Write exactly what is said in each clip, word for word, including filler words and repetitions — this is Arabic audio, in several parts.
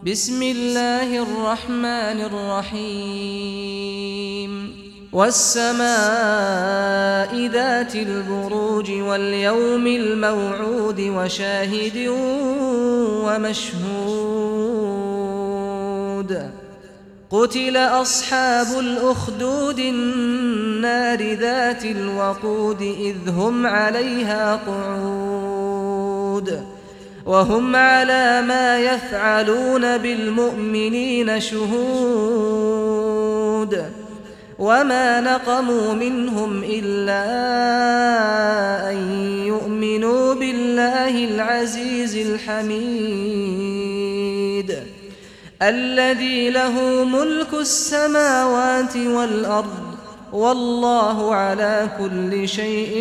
بسم الله الرحمن الرحيم والسماء ذات البروج واليوم الموعود وشاهد ومشهود قتل أصحاب الأخدود النار ذات الوقود إذ هم عليها قعود وهم على ما يفعلون بالمؤمنين شهود وما نقموا منهم إلا أن يؤمنوا بالله العزيز الحميد الذي له ملك السماوات والأرض والله على كل شيء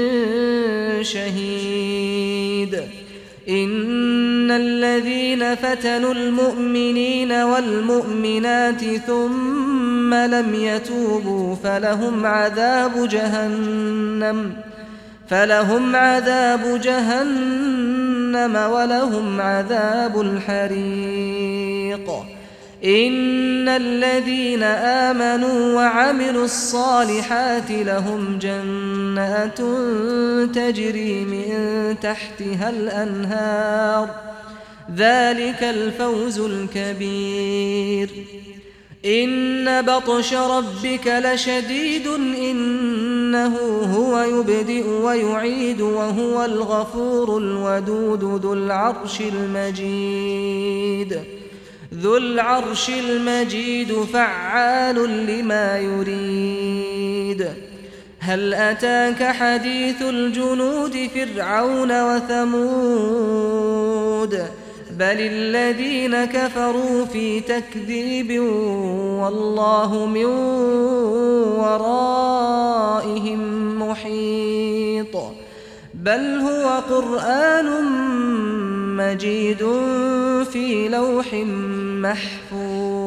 شهيد إن الذين فتنوا المؤمنين والمؤمنات ثم لم يتوبوا فلهم عذاب جهنم فلهم عذاب جهنم ولهم عذاب الحريق إن الذين آمنوا وعملوا الصالحات لهم جنات تجري من تحتها الأنهار ذلك الفوز الكبير إن بطش ربك لشديد إنه هو يبدئ ويعيد وهو الغفور الودود ذو العرش المجيد ذو العرش المجيد فعال لما يريد هل أتاك حديث الجنود فرعون وثمود بل الذين كفروا في تكذيب والله من ورائهم محيط بل هو قرآن مجيد في لوح محفوظ